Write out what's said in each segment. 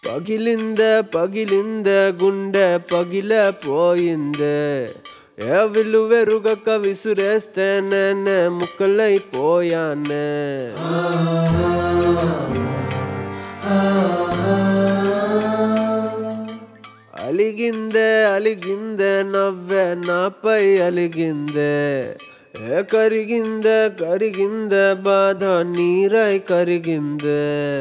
పగిలిందే పగిలిందే గుండె పగిలిపోయిందే విలువెరుగక విసురేస్తే నేనే ముక్కలైపోయానే అలిగిందే అలిగిందే నవ్వే నాపై అలిగిందే కరిగిందే కరిగిందే బాధ నీరై కరిగిందే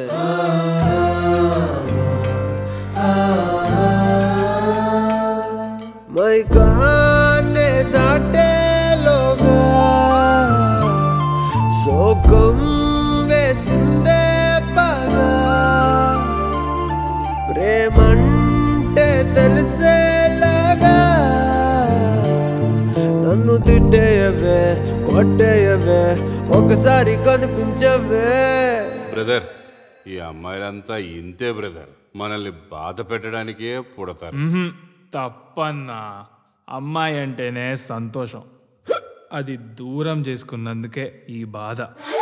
మైకానే దాటేలోగా శోకం వేసిందే పగా ప్రేమంటే తెలిసేలాగా నన్ను తిట్టేయవే కొట్టేయవే ఒకసారి కనిపించవే. బ్రదర్, ఈ అమ్మాయిలంతా ఇంతే బ్రదర్, మనల్ని బాధ పెట్టడానికే పుడతారు. తప్పన్నా, అమ్మాయి అంటేనే సంతోషం, అది దూరం చేసుకున్నందుకే ఈ బాధ.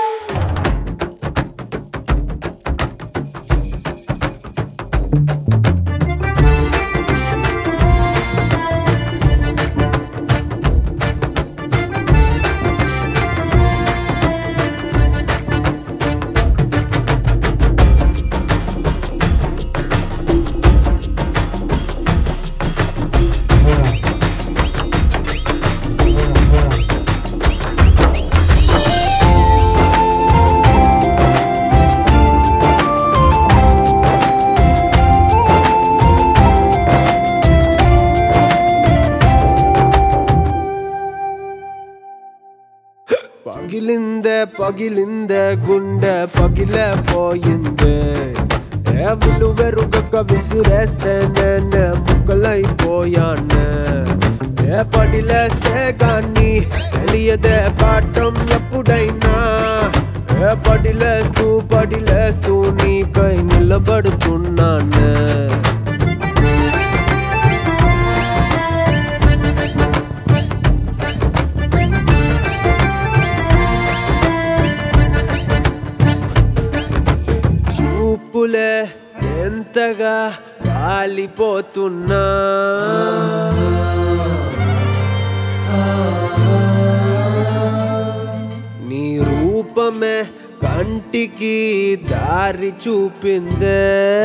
పగిలిందే పగిలిందే గుండె పగిలిపోయిందే విలువెరుగక విసిరేస్తే నేనే ముక్కలైపోయానే పడిలేస్తే కానీ తెలియదే పాఠం ఎప్పుడైనా పడిలేస్తూ పడిలేస్తూ నీకై నిలబడుతున్నానే. చూపులే ఎంతగా కాలిపోతున్నా నీ రూపమే కంటికి దారి చూపిందే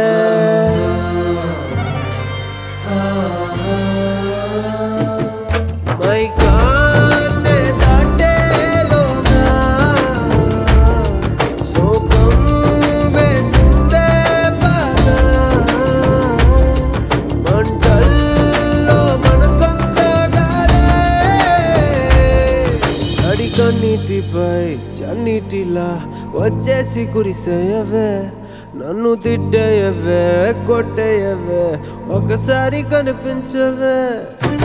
మైకానే దాటేలోగా శోకం వేసిందే బాధ మంటల్లో మనసంతా గాలే కన్నీటిపై చన్నీటిలా వచ్చేసి కురిసేయవే నన్ను తిట్టేయవే కొట్టేయవే ఒకసారి కనిపించవే.